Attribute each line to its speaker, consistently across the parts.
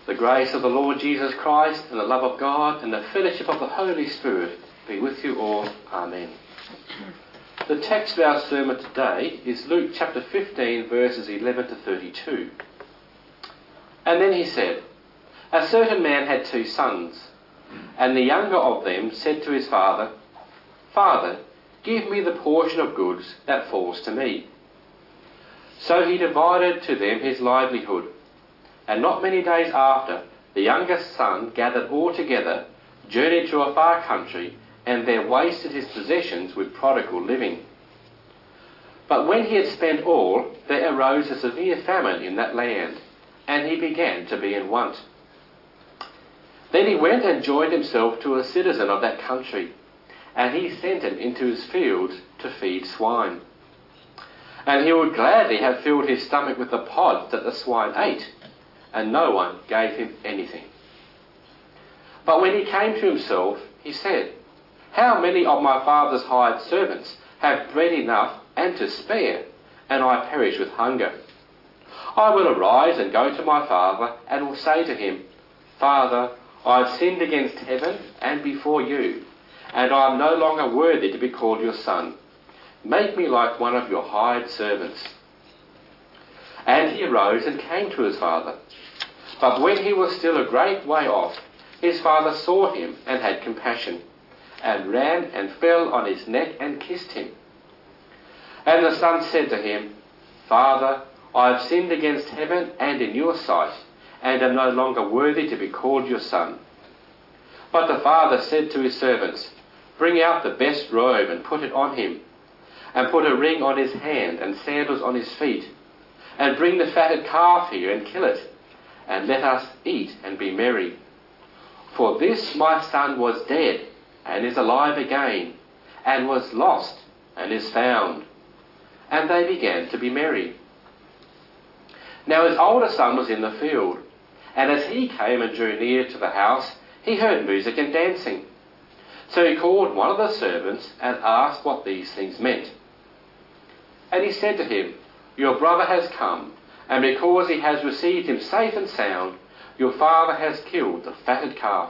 Speaker 1: The grace of the Lord Jesus Christ and the love of God and the fellowship of the Holy Spirit be with you all. Amen. The text of our sermon today is Luke chapter 15 verses 11 to 32. And then he said, "A certain man had 2 sons, and the younger of them said to his father, 'Father, give me the portion of goods that falls to me.' So he divided to them his livelihood. And not many days after, the youngest son gathered all together, journeyed to a far country, and there wasted his possessions with prodigal living. But when he had spent all, there arose a severe famine in that land, and he began to be in want. Then he went and joined himself to a citizen of that country, and he sent him into his fields to feed swine. And he would gladly have filled his stomach with the pods that the swine ate, and no one gave him anything. But when he came to himself, he said, 'How many of my father's hired servants have bread enough and to spare, and I perish with hunger? I will arise and go to my father, and will say to him, Father, I have sinned against heaven and before you, and I am no longer worthy to be called your son. Make me like one of your hired servants.' And he arose and came to his father. But when he was still a great way off, his father saw him and had compassion, and ran and fell on his neck and kissed him. And the son said to him, 'Father, I have sinned against heaven and in your sight, and am no longer worthy to be called your son.' But the father said to his servants, 'Bring out the best robe and put it on him, and put a ring on his hand and sandals on his feet, and bring the fatted calf here and kill it, and let us eat and be merry. For this my son was dead, and is alive again, and was lost, and is found.' And they began to be merry. Now his older son was in the field, and as he came and drew near to the house, he heard music and dancing. So he called one of the servants and asked what these things meant. And he said to him, 'Your brother has come, and because he has received him safe and sound, your father has killed the fatted calf.'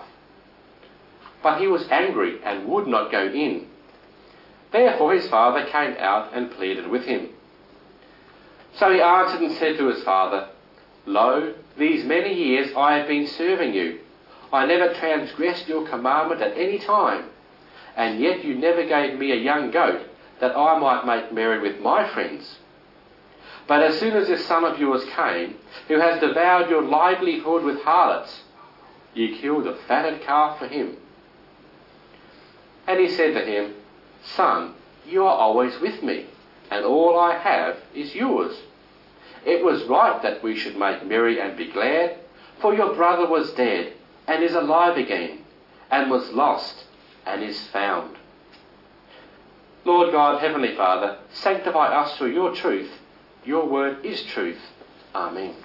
Speaker 1: But he was angry and would not go in. Therefore his father came out and pleaded with him. So he answered and said to his father, 'Lo, these many years I have been serving you. I never transgressed your commandment at any time, and yet you never gave me a young goat that I might make merry with my friends. But as soon as this son of yours came, who has devoured your livelihood with harlots, you killed the fatted calf for him.' And he said to him, 'Son, you are always with me, and all I have is yours. It was right that we should make merry and be glad, for your brother was dead and is alive again, and was lost and is found.' Lord God, Heavenly Father, sanctify us through your truth. Your word is truth. Amen.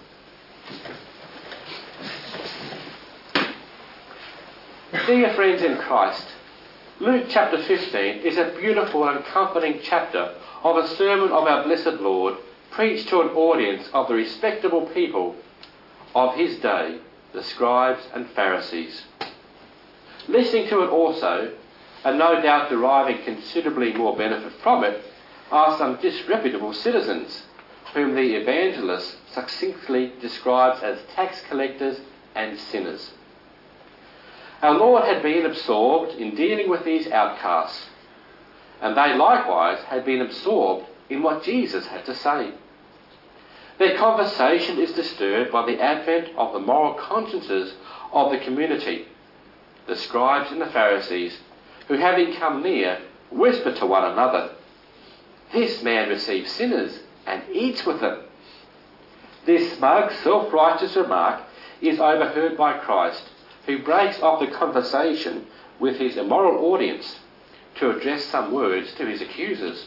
Speaker 1: Dear friends in Christ, Luke chapter 15 is a beautiful and comforting chapter of a sermon of our blessed Lord, preached to an audience of the respectable people of his day, the scribes and Pharisees. Listening to it also, and no doubt deriving considerably more benefit from it, are some disreputable citizens, whom the evangelist succinctly describes as tax collectors and sinners. Our Lord had been absorbed in dealing with these outcasts, and they likewise had been absorbed in what Jesus had to say. Their conversation is disturbed by the advent of the moral consciences of the community, the scribes and the Pharisees, who, having come near, whisper to one another, 'This man receives sinners and eats with them.' This smug, self-righteous remark is overheard by Christ, who breaks off the conversation with his immoral audience to address some words to his accusers.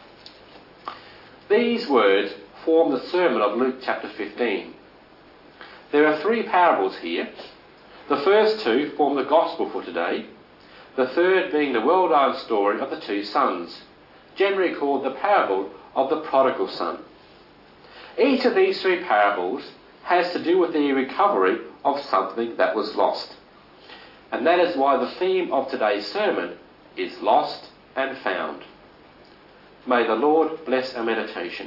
Speaker 1: These words form the sermon of Luke chapter 15. There are 3 parables here. The first 2 form the gospel for today, the third being the well-known story of the 2 sons, generally called the parable of the prodigal son. Each of these 3 parables has to do with the recovery of something that was lost. And that is why the theme of today's sermon is lost and found. May the Lord bless our meditation.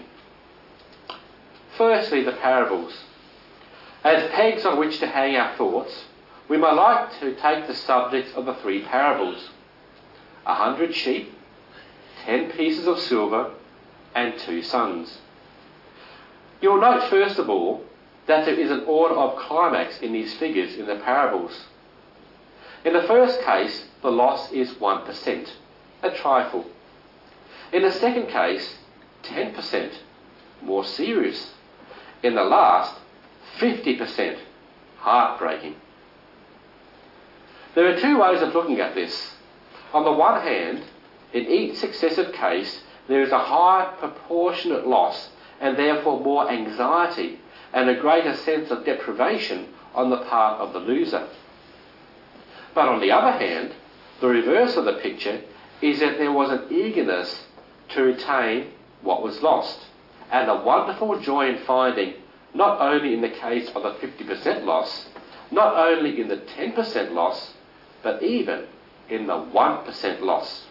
Speaker 1: Firstly, the parables. As pegs on which to hang our thoughts, we might like to take the subjects of the three parables: 100 sheep, 10 pieces of silver, and 2 sons. You'll note first of all that there is an order of climax in these figures in the parables. In the first case, the loss is 1%, a trifle. In the second case, 10%, more serious. In the last, 50%, heartbreaking. There are 2 ways of looking at this. On the one hand, in each successive case, there is a higher proportionate loss and therefore more anxiety and a greater sense of deprivation on the part of the loser. But on the other hand, the reverse of the picture is that there was an eagerness to retain what was lost, and a wonderful joy in finding, not only in the case of the 50% loss, not only in the 10% loss, but even in the 1% loss.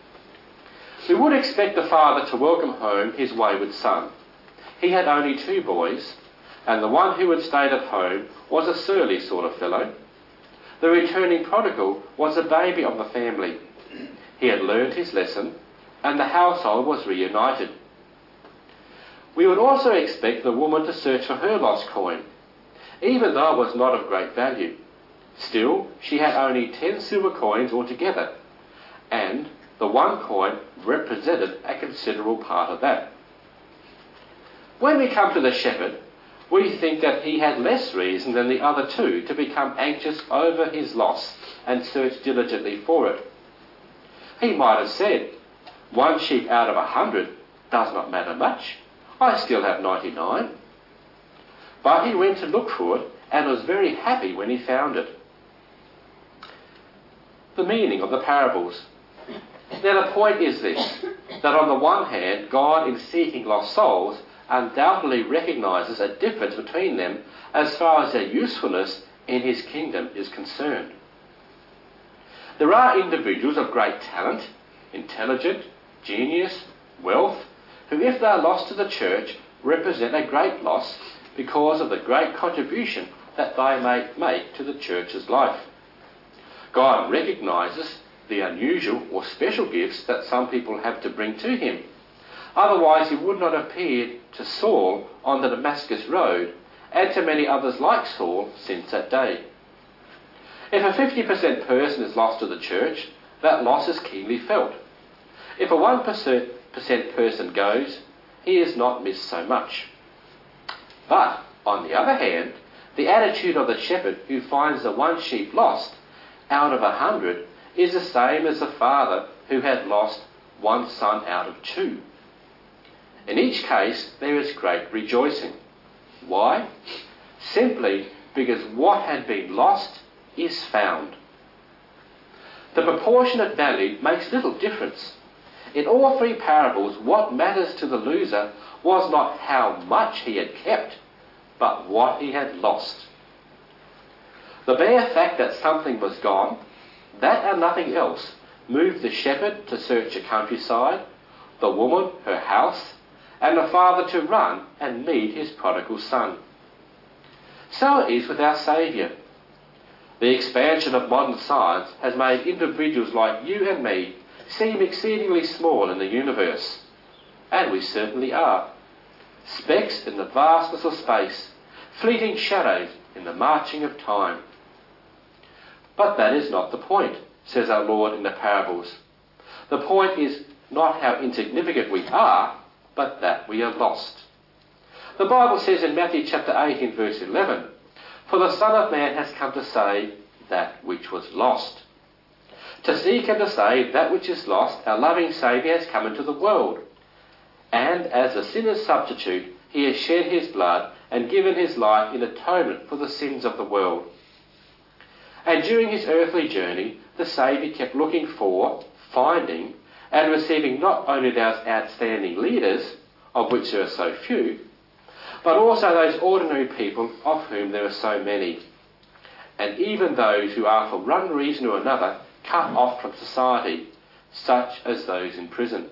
Speaker 1: We would expect the father to welcome home his wayward son. He had only 2 boys, and the one who had stayed at home was a surly sort of fellow. The returning prodigal was a baby of the family. He had learned his lesson, and the household was reunited. We would also expect the woman to search for her lost coin, even though it was not of great value. Still, she had only 10 silver coins altogether, and the 1 coin represented a considerable part of that. When we come to the shepherd, we think that he had less reason than the other 2 to become anxious over his loss and search diligently for it. He might have said, 1 sheep out of 100 does not matter much. I still have 99. But he went to look for it and was very happy when he found it. The meaning of the parables. Now the point is this, that on the one hand, God in seeking lost souls undoubtedly recognises a difference between them as far as their usefulness in his kingdom is concerned. There are individuals of great talent, intelligent, genius, wealth, who if they are lost to the church represent a great loss because of the great contribution that they may make to the church's life. God recognises the unusual or special gifts that some people have to bring to him. Otherwise he would not have appeared to Saul on the Damascus road and to many others like Saul since that day. If a 50% person is lost to the church, that loss is keenly felt. If a 1% person goes, he is not missed so much. But, on the other hand, the attitude of the shepherd who finds the 1 sheep lost out of 100 is the same as the father who had lost 1 son out of 2. In each case, there is great rejoicing. Why? Simply because what had been lost is found. The proportionate value makes little difference. In all 3 parables, what matters to the loser was not how much he had kept, but what he had lost. The bare fact that something was gone, that and nothing else, moved the shepherd to search the countryside, the woman her house, and the father to run and meet his prodigal son. So it is with our Saviour. The expansion of modern science has made individuals like you and me seem exceedingly small in the universe. And we certainly are. Specks in the vastness of space, fleeting shadows in the marching of time. But that is not the point, says our Lord in the parables. The point is not how insignificant we are, but that we are lost. The Bible says in Matthew chapter 18 verse 11, "For the Son of Man has come to save that which was lost." To seek and to save that which is lost, our loving Saviour has come into the world. And as a sinner's substitute, he has shed his blood and given his life in atonement for the sins of the world. And during his earthly journey, the Saviour kept looking for, finding, and receiving not only those outstanding leaders, of which there are so few, but also those ordinary people of whom there are so many, and even those who are for one reason or another cut off from society, such as those in prison.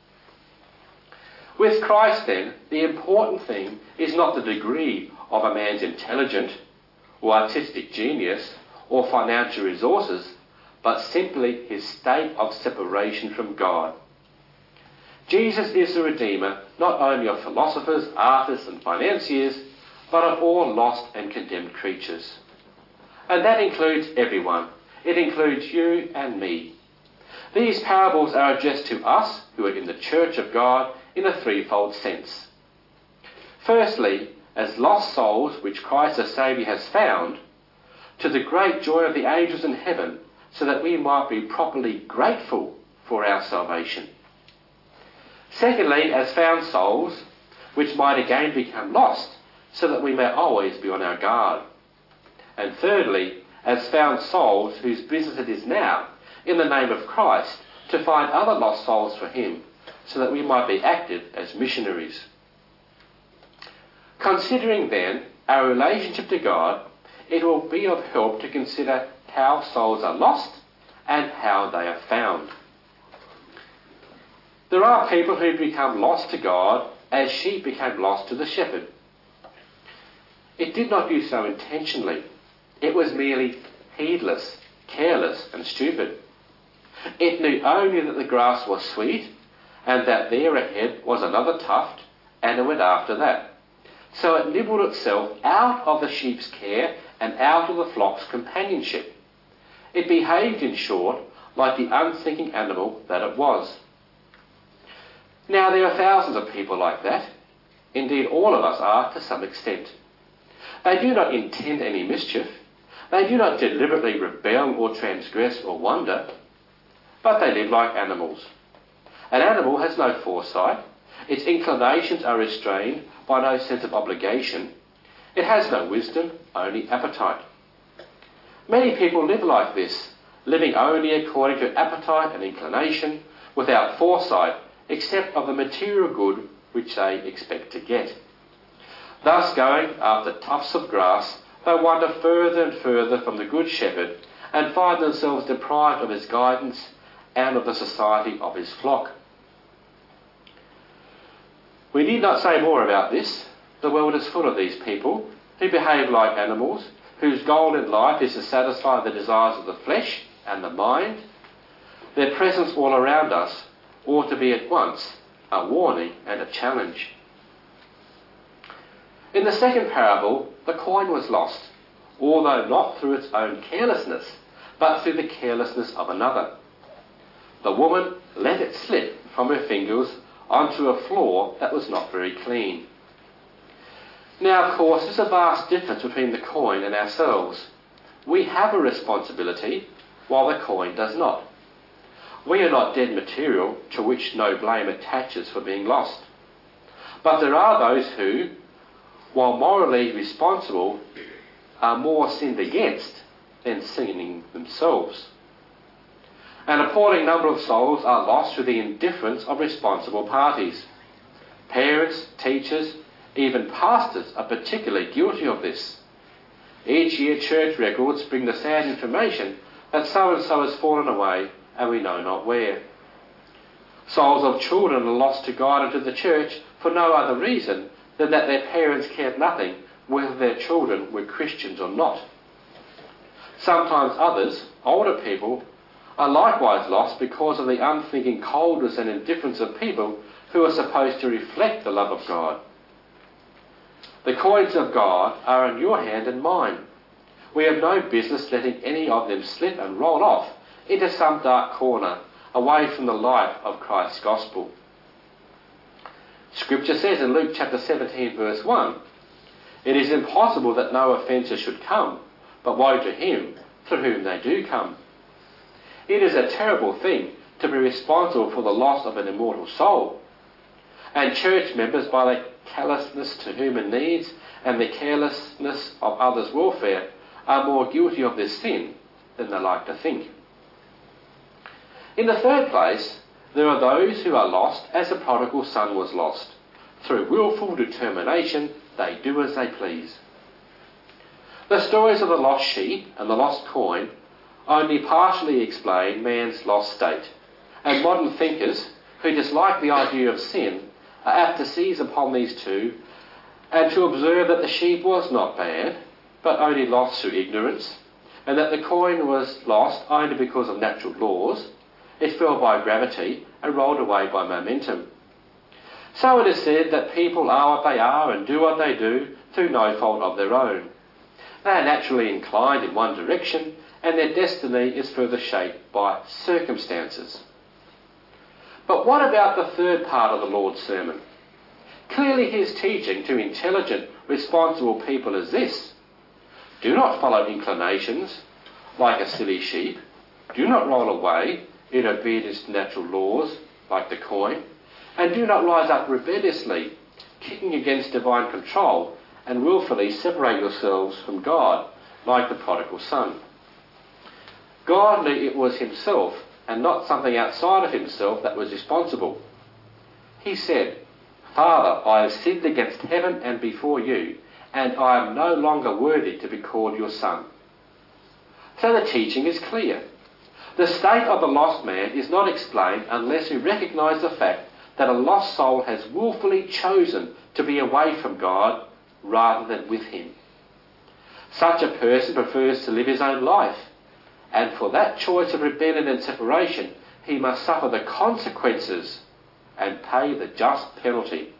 Speaker 1: With Christ then, the important thing is not the degree of a man's intelligence or artistic genius or financial resources, but simply his state of separation from God. Jesus is the Redeemer not only of philosophers, artists and financiers, but of all lost and condemned creatures. And that includes everyone. It includes you and me. These parables are addressed to us who are in the Church of God in a threefold sense. Firstly, as lost souls which Christ the Saviour has found, to the great joy of the angels in heaven, so that we might be properly grateful for our salvation. Secondly, as found souls, which might again become lost, so that we may always be on our guard. And thirdly, as found souls whose business it is now, in the name of Christ, to find other lost souls for him, so that we might be active as missionaries. Considering then our relationship to God, it will be of help to consider how souls are lost and how they are found. There are people who become lost to God as sheep became lost to the shepherd. It did not do so intentionally. It was merely heedless, careless and stupid. It knew only that the grass was sweet and that there ahead was another tuft, and it went after that. So it nibbled itself out of the sheep's care and out of the flock's companionship. It behaved, in short, like the unthinking animal that it was. Now there are thousands of people like that. Indeed, all of us are to some extent. They do not intend any mischief. They do not deliberately rebel or transgress or wander, but they live like animals. An animal has no foresight. Its inclinations are restrained by no sense of obligation. It has no wisdom, only appetite. Many people live like this, living only according to appetite and inclination, without foresight, except of the material good which they expect to get. Thus, going after tufts of grass, they wander further and further from the Good Shepherd and find themselves deprived of his guidance and of the society of his flock. We need not say more about this. The world is full of these people who behave like animals, whose goal in life is to satisfy the desires of the flesh and the mind. Their presence all around us ought to be at once a warning and a challenge. In the second parable, the coin was lost, although not through its own carelessness, but through the carelessness of another. The woman let it slip from her fingers onto a floor that was not very clean. Now, of course, there's a vast difference between the coin and ourselves. We have a responsibility, while the coin does not. We are not dead material to which no blame attaches for being lost. But there are those who, while morally responsible, are more sinned against than sinning themselves. An appalling number of souls are lost through the indifference of responsible parties. Parents, teachers, even pastors are particularly guilty of this. Each year church records bring the sad information that so-and-so has fallen away and we know not where. Souls of children are lost to God and to the church for no other reason than that their parents cared nothing whether their children were Christians or not. Sometimes others, older people, are likewise lost because of the unthinking coldness and indifference of people who are supposed to reflect the love of God. The coins of God are in your hand and mine. We have no business letting any of them slip and roll off into some dark corner away from the life of Christ's gospel. Scripture says in Luke chapter 17 verse 1, "It is impossible that no offences should come, but woe to him through whom they do come." It is a terrible thing to be responsible for the loss of an immortal soul. And church members, by their callousness to human needs and the carelessness of others' welfare, are more guilty of this sin than they like to think. In the third place, there are those who are lost as the prodigal son was lost, through willful determination they do as they please. The stories of the lost sheep and the lost coin only partially explain man's lost state, and modern thinkers who dislike the idea of sin are apt to seize upon these two and to observe that the sheep was not bad, but only lost through ignorance, and that the coin was lost only because of natural laws. It fell by gravity and rolled away by momentum. So it is said that people are what they are and do what they do through no fault of their own. They are naturally inclined in one direction, and their destiny is further shaped by circumstances. But what about the third part of the Lord's sermon? Clearly his teaching to intelligent, responsible people is this: do not follow inclinations like a silly sheep. Do not roll away in obedience to natural laws like the coin. And do not rise up rebelliously, kicking against divine control, and willfully separate yourselves from God like the prodigal son. God knew it was himself and not something outside of himself that was responsible. He said, "Father, I have sinned against heaven and before you, and I am no longer worthy to be called your son." So the teaching is clear. The state of the lost man is not explained unless we recognise the fact that a lost soul has willfully chosen to be away from God rather than with him. Such a person prefers to live his own life, and for that choice of rebellion and separation, he must suffer the consequences and pay the just penalty.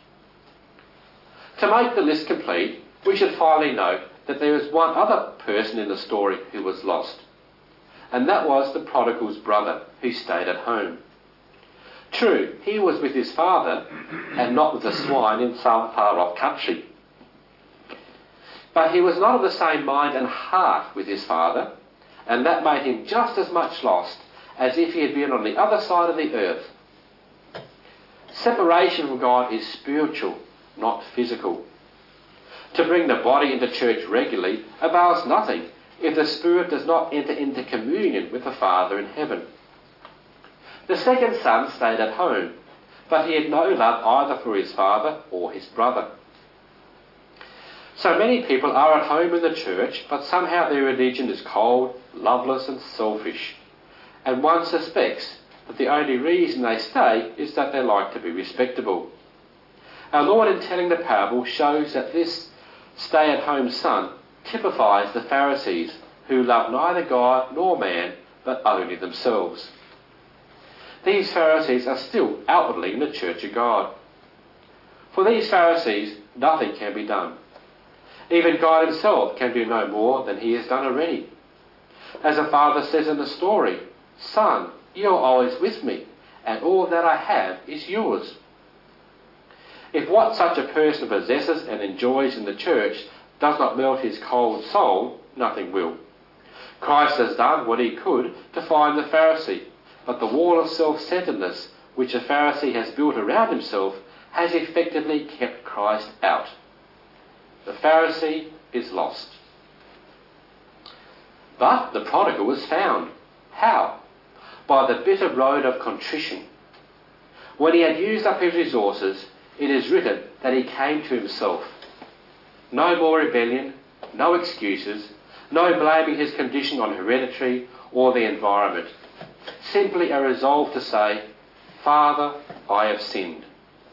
Speaker 1: To make the list complete, we should finally note that there is one other person in the story who was lost, and that was the prodigal's brother who stayed at home. True, he was with his father and not with the swine in some far-off country. But he was not of the same mind and heart with his father, and that made him just as much lost as if he had been on the other side of the earth. Separation from God is spiritual, not physical. To bring the body into church regularly avails nothing if the spirit does not enter into communion with the Father in heaven. The second son stayed at home, but he had no love either for his father or his brother. So many people are at home in the church, but somehow their religion is cold, loveless and selfish, and one suspects that the only reason they stay is that they like to be respectable. Our Lord, in telling the parable, shows that this stay-at-home son typifies the Pharisees, who love neither God nor man, but only themselves. These Pharisees are still outwardly in the church of God. For these Pharisees, nothing can be done. Even God himself can do no more than he has done already. As the father says in the story, "Son, you are always with me, and all that I have is yours." If what such a person possesses and enjoys in the church does not melt his cold soul, nothing will. Christ has done what he could to find the Pharisee, but the wall of self-centeredness which the Pharisee has built around himself has effectively kept Christ out. The Pharisee is lost. But the prodigal was found. How? By the bitter road of contrition. When he had used up his resources, it is written that he came to himself. No more rebellion, no excuses, no blaming his condition on hereditary or the environment. Simply a resolve to say, "Father, I have sinned."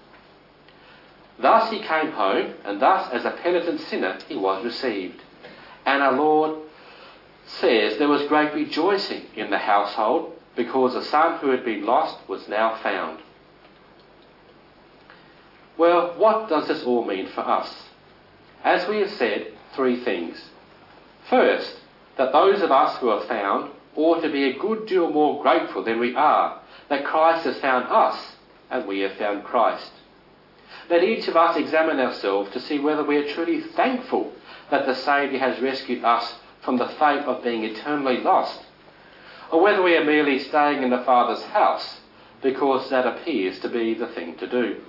Speaker 1: Thus he came home, and thus as a penitent sinner he was received. And our Lord says there was great rejoicing in the household because the son who had been lost was now found. Well, what does this all mean for us? As we have said, three things. First, that those of us who are found ought to be a good deal more grateful than we are, that Christ has found us and we have found Christ. Let each of us examine ourselves to see whether we are truly thankful that the Saviour has rescued us from the fate of being eternally lost, or whether we are merely staying in the Father's house because that appears to be the thing to do.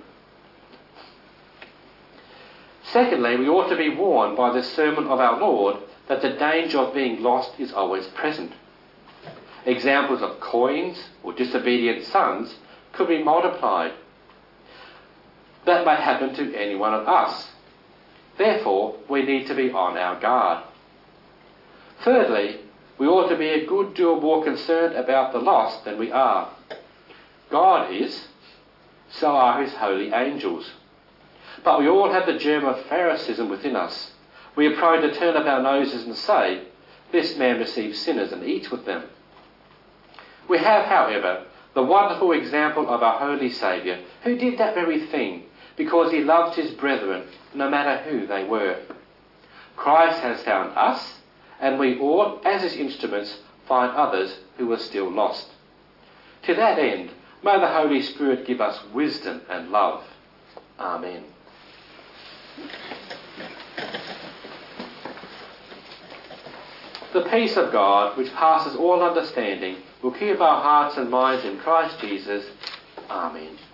Speaker 1: Secondly, we ought to be warned by the sermon of our Lord that the danger of being lost is always present. Examples of coins or disobedient sons could be multiplied. That may happen to any one of us. Therefore, we need to be on our guard. Thirdly, we ought to be a good deal more concerned about the lost than we are. God is, so are his holy angels. But we all have the germ of Pharisaism within us. We are prone to turn up our noses and say, "This man receives sinners and eats with them." We have, however, the wonderful example of our Holy Saviour, who did that very thing because he loved his brethren, no matter who they were. Christ has found us, and we ought, as his instruments, find others who are still lost. To that end, may the Holy Spirit give us wisdom and love. Amen. The peace of God, which passes all understanding, will keep our hearts and minds in Christ Jesus. Amen.